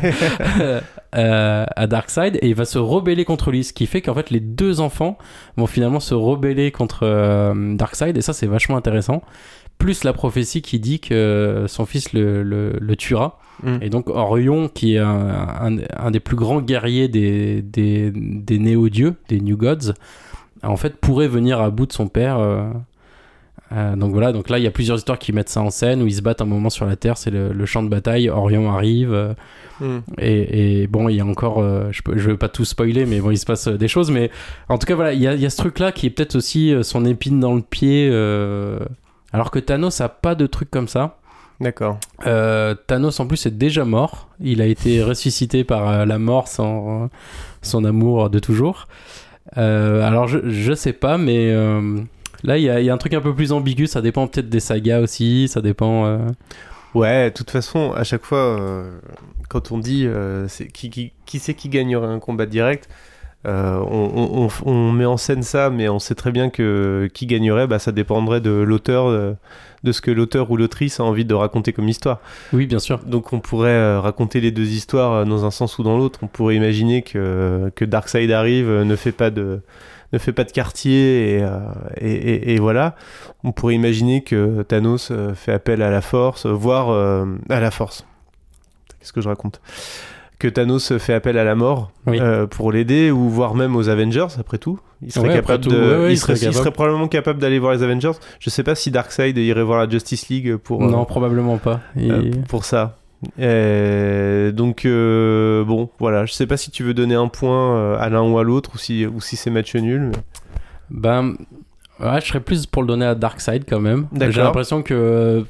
H: à Darkseid, et il va se rebeller contre lui, ce qui fait qu'en fait les deux enfants vont finalement se rebeller contre Darkseid, et ça c'est vachement intéressant, plus la prophétie qui dit que son fils le tuera. Et donc Orion, qui est un des plus grands guerriers des néo-dieux, des New Gods, en fait pourrait venir à bout de son père. Donc voilà, donc là il y a plusieurs histoires qui mettent ça en scène, où ils se battent un moment sur la Terre, c'est le champ de bataille, Orion arrive, et bon il y a encore, je veux pas tout spoiler, mais bon il se passe des choses, mais en tout cas voilà, il y a ce truc là qui est peut-être aussi son épine dans le pied, alors que Thanos a pas de truc comme ça.
C: D'accord.
H: Thanos en plus est déjà mort, il a été ressuscité par la mort, son amour de toujours. Alors je sais pas, mais là, il y a un truc un peu plus ambigu, ça dépend peut-être des sagas aussi, ça dépend...
C: Ouais, de toute façon, à chaque fois, quand on dit qui c'est qui gagnerait un combat direct, on met en scène ça, mais on sait très bien que qui gagnerait, ça dépendrait de l'auteur, de ce que l'auteur ou l'autrice a envie de raconter comme histoire.
H: Oui, bien sûr.
C: Donc on pourrait raconter les deux histoires dans un sens ou dans l'autre. On pourrait imaginer que Darkseid arrive, ne fait pas de quartier, et voilà. On pourrait imaginer que Thanos fait appel à la force, voire à la force. Qu'est-ce que je raconte ? Que Thanos fait appel à la mort, pour l'aider, ou voire même aux Avengers, après tout. Il serait capable il serait probablement capable d'aller voir les Avengers. Je sais pas si Darkseid irait voir la Justice League pour...
H: non, probablement pas.
C: Pour ça. Donc bon, voilà, je sais pas si tu veux donner un point à l'un ou à l'autre, ou si c'est match nul.
H: Ouais, je serais plus pour le donner à Darkseid quand même. D'accord. J'ai l'impression que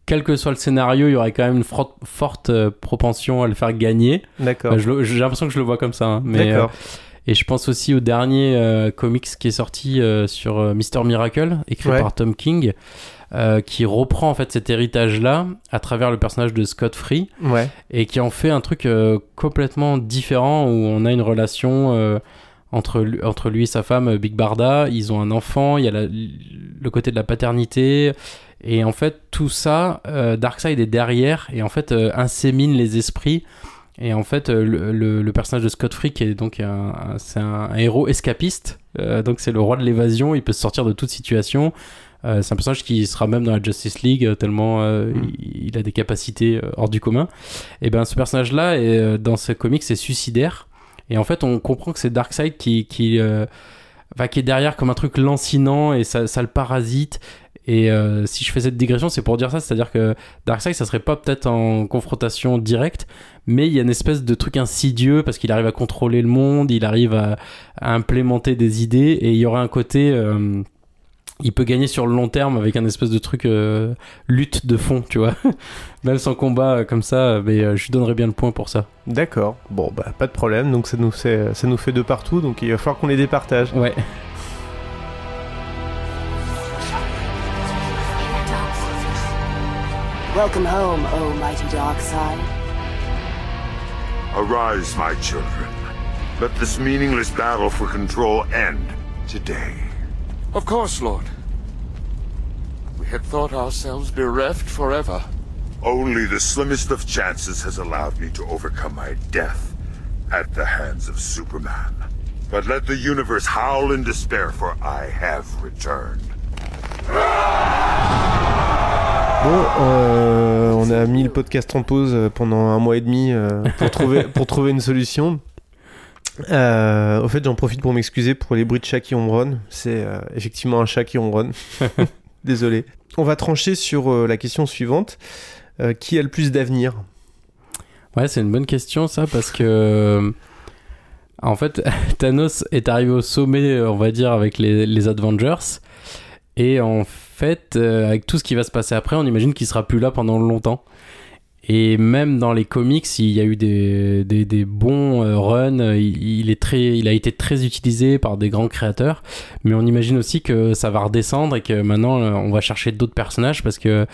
H: quel que soit le scénario, il y aurait quand même une forte propension à le faire gagner.
C: D'accord.
H: J'ai l'impression que je le vois comme ça. Hein, mais,
C: D'accord.
H: Et je pense aussi au dernier comics qui est sorti sur Mr. Miracle, écrit par Tom King, qui reprend en fait cet héritage-là à travers le personnage de Scott Free, et qui en fait un truc complètement différent où on a une relation entre lui et sa femme Big Barda. Ils ont un enfant, il y a le côté de la paternité, et en fait tout ça, Darkseid est derrière et en fait insémine les esprits. Et en fait, le personnage de Scott Free, qui est donc c'est un héros escapiste, donc c'est le roi de l'évasion, il peut se sortir de toute situation. C'est un personnage qui sera même dans la Justice League, tellement il a des capacités hors du commun. Et ben ce personnage-là, dans ce comic, c'est suicidaire. Et en fait, on comprend que c'est Darkseid qui est derrière comme un truc lancinant, et ça le parasite. Et si je fais cette digression, c'est pour dire ça, c'est-à-dire que Darkseid, ça serait pas peut-être en confrontation directe, mais il y a une espèce de truc insidieux parce qu'il arrive à contrôler le monde, il arrive à implémenter des idées, et il y aurait un côté il peut gagner sur le long terme avec un espèce de truc lutte de fond, tu vois. Même sans combat comme ça, mais je lui donnerais bien le point pour ça.
C: D'accord, bon bah pas de problème, donc ça nous fait de partout, donc il va falloir qu'on les départage.
H: Ouais.
L: Welcome home, O mighty Darkseid.
D: Arise, my children. Let this meaningless battle for control end today.
K: Of course, Lord. We had thought ourselves bereft forever.
D: Only the slimmest of chances has allowed me to overcome my death at the hands of Superman. But let the universe howl in despair, for I have returned.
C: Bon, on a mis le podcast en pause pendant 1 mois et demi pour trouver une solution. Au fait, j'en profite pour m'excuser pour les bruits de chat qui ronronnent. C'est effectivement un chat qui ronronne. Désolé. On va trancher sur la question suivante. Qui a le plus d'avenir ?
H: Ouais, c'est une bonne question ça, parce que en fait, Thanos est arrivé au sommet, on va dire, avec les Avengers. Et en fait, avec tout ce qui va se passer après, on imagine qu'il sera plus là pendant longtemps. Et même dans les comics, il y a eu des bons runs. Il a été très utilisé par des grands créateurs. Mais on imagine aussi que ça va redescendre et que maintenant, on va chercher d'autres personnages parce que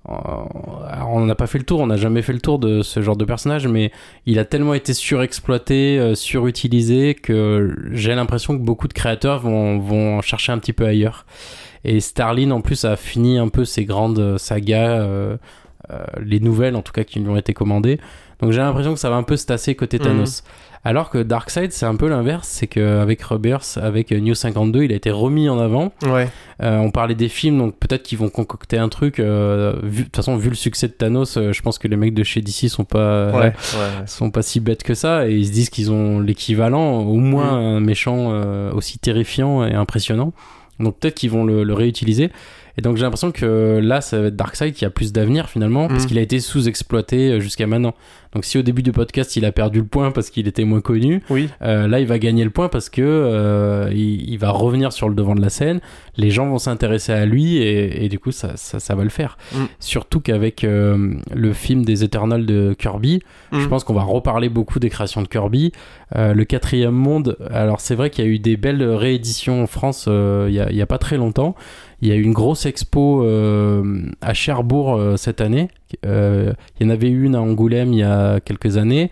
H: on n'a pas fait le tour. On n'a jamais fait le tour de ce genre de personnage. Mais il a tellement été surexploité, surutilisé que j'ai l'impression que beaucoup de créateurs vont chercher un petit peu ailleurs. Et Starlin, en plus, a fini un peu ses grandes sagas, les nouvelles en tout cas qui lui ont été commandées. Donc j'ai l'impression que ça va un peu se tasser côté Thanos. Alors que Darkseid, c'est un peu l'inverse, c'est qu'avec Rebirth, avec New 52, il a été remis en avant.
C: Ouais.
H: On parlait des films, donc peut-être qu'ils vont concocter un truc. De toute façon, vu le succès de Thanos, je pense que les mecs de chez DC sont pas si bêtes que ça, et ils se disent qu'ils ont l'équivalent, au moins un méchant aussi terrifiant et impressionnant. Donc peut-être qu'ils vont le réutiliser. Et donc j'ai l'impression que là, ça va être Darkseid qui a plus d'avenir finalement, parce qu'il a été sous-exploité jusqu'à maintenant. Donc si au début du podcast, il a perdu le point parce qu'il était moins connu, là, il va gagner le point parce que il va revenir sur le devant de la scène. Les gens vont s'intéresser à lui et du coup, ça va le faire. Surtout qu'avec le film des Eternals de Kirby, je pense qu'on va reparler beaucoup des créations de Kirby. Le 4e monde, alors c'est vrai qu'il y a eu des belles rééditions en France il y a pas très longtemps. Il y a eu une grosse expo à Cherbourg cette année. Il y en avait une à Angoulême il y a quelques années.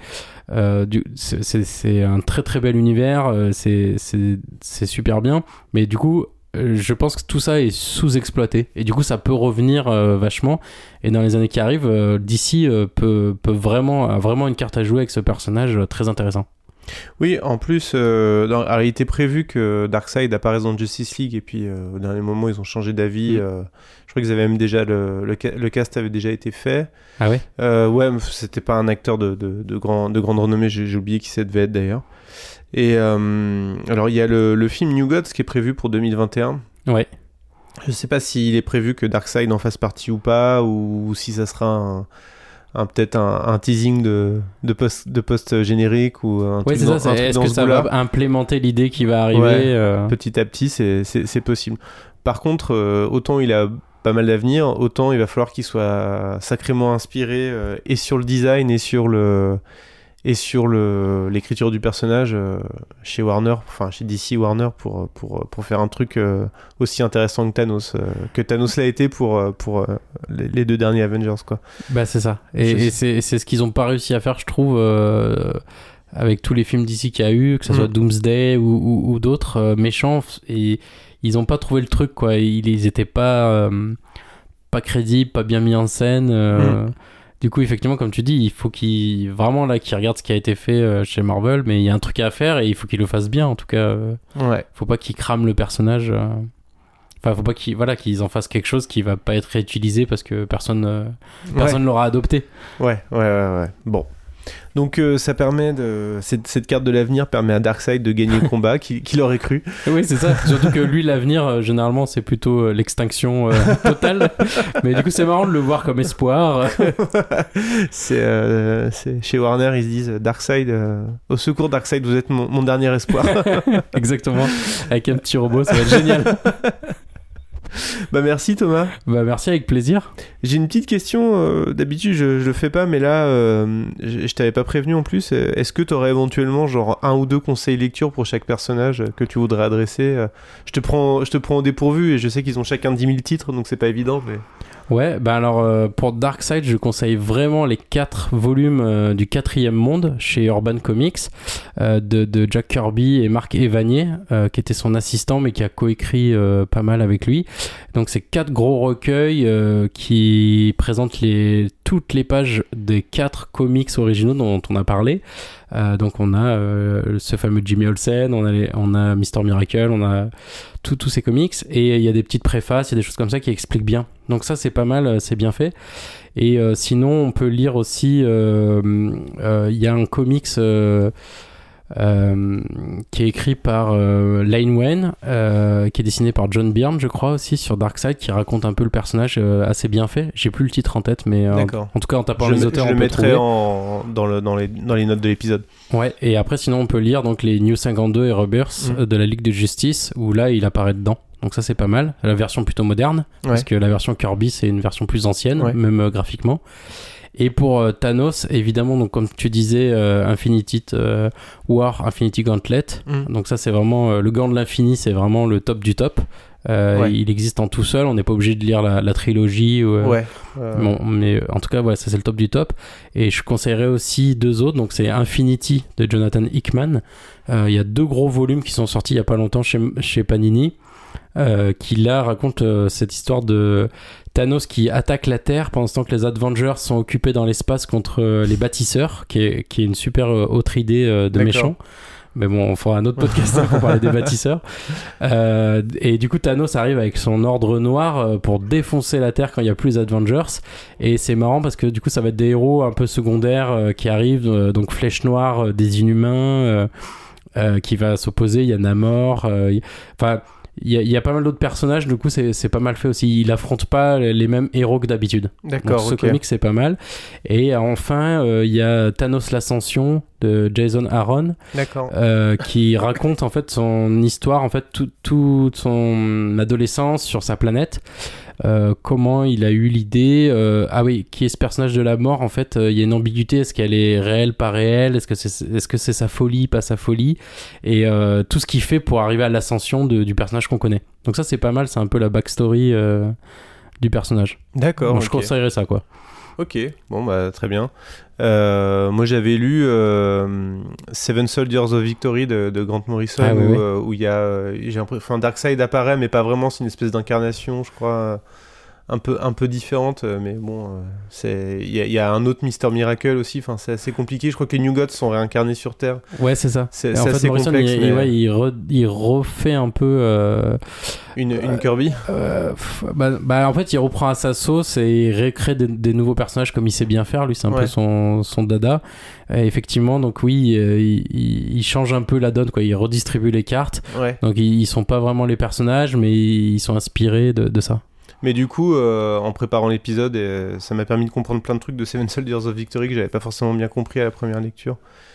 H: C'est un très très bel univers. C'est super bien. Mais du coup, je pense que tout ça est sous-exploité. Et du coup, ça peut revenir vachement. Et dans les années qui arrivent, DC peut a vraiment une carte à jouer avec ce personnage très intéressant.
C: Oui, en plus, alors, il était prévu que Darkseid apparaisse dans Justice League, et puis au dernier moment, ils ont changé d'avis. Je crois qu'ils avaient même déjà le cast avait déjà été fait.
H: Ah ouais.
C: Ouais, c'était pas un acteur de grande renommée. J'ai oublié qui ça devait être d'ailleurs. Et alors, il y a le film New Gods qui est prévu pour 2021. Ouais. Je sais pas s'il est prévu que Darkseid en fasse partie ou pas, ou si ça sera peut-être un teasing de post générique ou un truc
H: c'est ça, est-ce que ça va implémenter l'idée qui va arriver
C: petit à petit, c'est possible. Par contre, autant il a pas mal d'avenir, autant il va falloir qu'il soit sacrément inspiré et sur le design et sur l'écriture du personnage chez Warner, enfin chez DC Warner pour faire un truc aussi intéressant que Thanos l'a été pour les 2 derniers Avengers, quoi.
H: Bah c'est ça. Et c'est ce qu'ils ont pas réussi à faire, je trouve, avec tous les films d'ici qu'il y a eu, que ce soit Doomsday ou d'autres méchants, et ils ont pas trouvé le truc, quoi. Ils étaient pas crédibles, pas bien mis en scène. Du coup, effectivement, comme tu dis, il faut qu'ils regardent ce qui a été fait chez Marvel, mais il y a un truc à faire et il faut qu'ils le fassent bien. En tout cas, faut pas qu'ils crament le personnage. Enfin, faut pas qu'ils en fassent quelque chose qui va pas être réutilisé parce que personne l'aura adopté.
C: Ouais. Bon. Donc ça permet cette carte de l'avenir permet à Darkseid de gagner le combat, qui l'aurait cru.
H: Oui, c'est ça. Surtout que lui, l'avenir, généralement, c'est plutôt l'extinction totale. Mais du coup, c'est marrant de le voir comme espoir.
C: C'est chez Warner, ils se disent Darkseid, au secours Darkseid, vous êtes mon dernier espoir.
H: Exactement. Avec un petit robot, ça va être génial.
C: Bah merci Thomas.
H: Bah merci, avec plaisir.
C: J'ai une petite question, d'habitude je le fais pas, mais là je t'avais pas prévenu en plus. Est-ce que t'aurais éventuellement genre 1 ou 2 conseils lecture pour chaque personnage que tu voudrais adresser? Je te prends au dépourvu et je sais qu'ils ont chacun 10 000 titres, donc c'est pas évident, mais...
H: Ouais, bah alors pour Darkseid, je conseille vraiment les 4 volumes du 4e monde chez Urban Comics de Jack Kirby et Mark Evanier, qui était son assistant mais qui a coécrit pas mal avec lui. Donc c'est 4 gros recueils qui présentent toutes les pages des 4 comics originaux dont on a parlé. Donc on a ce fameux Jimmy Olsen, on a Mr. Miracle, on a tous ces comics, et il y a des petites préfaces, il y a des choses comme ça qui expliquent bien. Donc ça c'est pas mal, c'est bien fait. Et sinon on peut lire aussi, il y a un comics qui est écrit par Len Wein, qui est dessiné par John Byrne, je crois, aussi, sur Darkseid, qui raconte un peu le personnage, assez bien fait. J'ai plus le titre en tête, mais en tout cas en tapant les auteurs,
C: je le mettrai
H: dans
C: les notes de l'épisode.
H: Ouais, et après sinon on peut lire donc les New 52 et Rebirth de la Ligue de Justice, où là il apparaît dedans. Donc ça c'est pas mal, la version plutôt moderne, parce que la version Kirby c'est une version plus ancienne, même graphiquement. Et pour Thanos, évidemment, donc comme tu disais, Infinity War, Infinity Gauntlet. Donc ça c'est vraiment le gant de l'infini, c'est vraiment le top du top. Il existe en tout seul, on n'est pas obligé de lire la trilogie. Bon, mais en tout cas, voilà, ça c'est le top du top. Et je conseillerais aussi 2 autres. Donc c'est Infinity de Jonathan Hickman. Il y a 2 gros volumes qui sont sortis il y a pas longtemps chez Panini, qui là raconte cette histoire de Thanos qui attaque la Terre pendant ce temps que les Avengers sont occupés dans l'espace contre les bâtisseurs, qui est une super autre idée de méchant. Mais bon, on fera un autre podcast pour parler des bâtisseurs. Et du coup, Thanos arrive avec son ordre noir pour défoncer la Terre quand il n'y a plus les Avengers. Et c'est marrant parce que du coup, ça va être des héros un peu secondaires qui arrivent. Donc Flèche Noire, des Inhumains, qui va s'opposer. Il y a Namor. Enfin... Il y a pas mal d'autres personnages, du coup c'est pas mal fait aussi. Il affronte pas les mêmes héros que d'habitude.
C: D'accord.
H: Donc, ce comic c'est pas mal. Et enfin il y a Thanos l'Ascension de Jason Aaron.
C: D'accord.
H: Qui raconte en fait son histoire, en fait toute son adolescence sur sa planète. Comment il a eu l'idée, qui est ce personnage de la mort, en fait il y a une ambiguïté, est-ce qu'elle est réelle, pas réelle, est-ce que c'est sa folie, pas sa folie, et tout ce qu'il fait pour arriver à l'ascension du personnage qu'on connaît. Donc ça c'est pas mal, c'est un peu la backstory du personnage.
C: D'accord.
H: Donc, je conseillerais ça, quoi. Ok,
C: bon bah très bien. Moi j'avais lu Seven Soldiers of Victory de Grant Morrison, où il y a Darkseid apparaît mais pas vraiment, c'est une espèce d'incarnation je crois un peu différente, mais bon il y a un autre Mr. Miracle aussi, enfin c'est assez compliqué, je crois que les New Gods sont réincarnés sur Terre.
H: Ouais c'est ça.
C: C'est
H: en fait,
C: assez
H: Morrison,
C: complexe.
H: il refait un peu
C: une Kirby.
H: En fait il reprend à sa sauce et il recrée des nouveaux personnages comme il sait bien faire, lui c'est un peu son dada. Et effectivement donc oui il change un peu la donne, quoi. Il redistribue les cartes, donc ils sont pas vraiment les personnages mais ils sont inspirés de ça.
C: Mais du coup, en préparant l'épisode, ça m'a permis de comprendre plein de trucs de Seven Soldiers of Victory que j'avais pas forcément bien compris à la première lecture.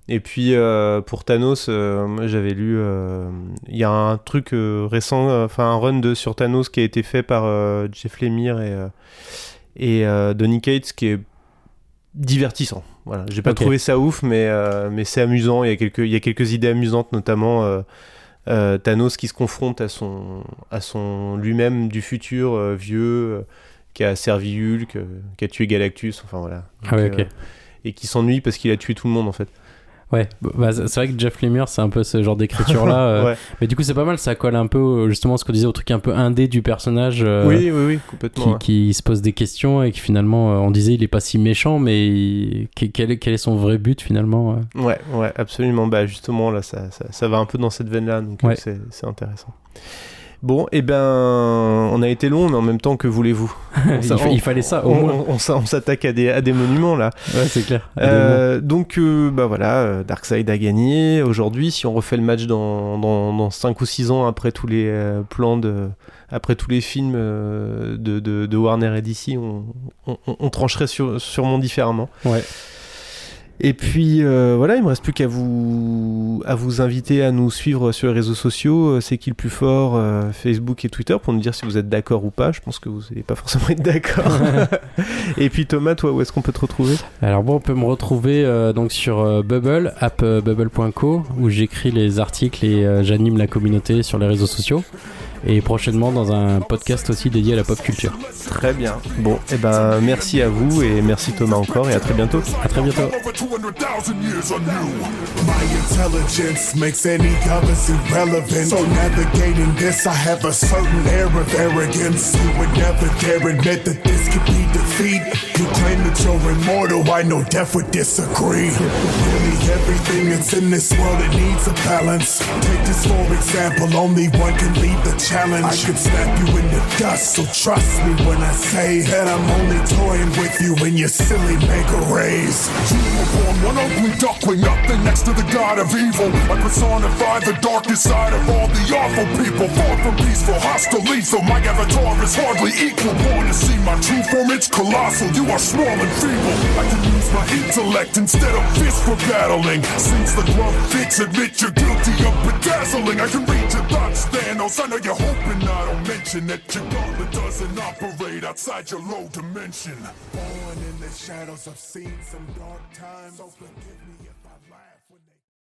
C: Et puis pour Thanos, moi j'avais lu, il y a un truc récent, un run sur Thanos qui a été fait par Jeff Lemire et Donny Cates qui est divertissant. Voilà, j'ai pas trouvé ça ouf, mais c'est amusant. Il y a quelques idées amusantes, notamment Thanos qui se confronte à son lui-même du futur, vieux, qui a servi Hulk, qui a tué Galactus. Enfin voilà. Donc, et qui s'ennuie parce qu'il a tué tout le monde en fait.
H: Ouais, c'est vrai que Jeff Lemire, c'est un peu ce genre d'écriture-là.
C: Ouais.
H: Mais du coup, c'est pas mal, ça colle un peu justement ce qu'on disait au truc un peu indé du personnage.
C: Oui, complètement.
H: Qui se pose des questions et qui finalement, on disait, il est pas si méchant, mais quel est son vrai but finalement
C: Ouais, absolument. Bah justement, là, ça va un peu dans cette veine-là, donc c'est intéressant. Bon, on a été long, mais en même temps, que voulez-vous ?
H: Il fallait ça, au moins.
C: On s'attaque à des monuments, là.
H: Ouais, c'est clair.
C: Donc, voilà, Darkseid a gagné. Aujourd'hui, si on refait le match dans 5 ou 6 ans, après tous les après tous les films de Warner et DC, on trancherait sûrement différemment.
H: Ouais.
C: Et puis voilà, il me reste plus qu'à vous inviter à nous suivre sur les réseaux sociaux, c'est qui le plus fort, Facebook et Twitter, pour nous dire si vous êtes d'accord ou pas. Je pense que vous n'allez pas forcément être d'accord. Et puis Thomas, toi, où est-ce qu'on peut te retrouver ?
H: Alors bon, on peut me retrouver donc sur Bubble, app bubble.co, où j'écris les articles et j'anime la communauté sur les réseaux sociaux. Et prochainement dans un podcast aussi dédié à la pop culture.
C: Très bien. Bon, merci à vous et merci Thomas encore et à très bientôt.
H: À très bientôt.
M: My intelligence makes any others irrelevant. So navigating this, I have a certain air of arrogance. You would never dare admit that this could be defeat. You claim that you're immortal, I know death would disagree. Nearly everything that's in this world, it needs a balance. Take this for example, only one can lead the challenge. I could snap you in the dust, so trust me when I say that I'm only toying with you in your silly mega rays.
K: You were born one ugly duckling, nothing next to the god of evil. I personify the darkest side of all the awful people. Far from peaceful, hostile, lethal. My avatar is hardly equal. Born to see my true form, it's colossal. You are small and feeble. I can use my intellect instead of fist for battling. Since the glove fits, admit you're guilty of bedazzling. I can read your thoughts, Thanos. I know you're hoping I don't mention that your gauntlet doesn't operate outside your low dimension.
M: Born in the shadows, I've seen some dark times. So forgive me if I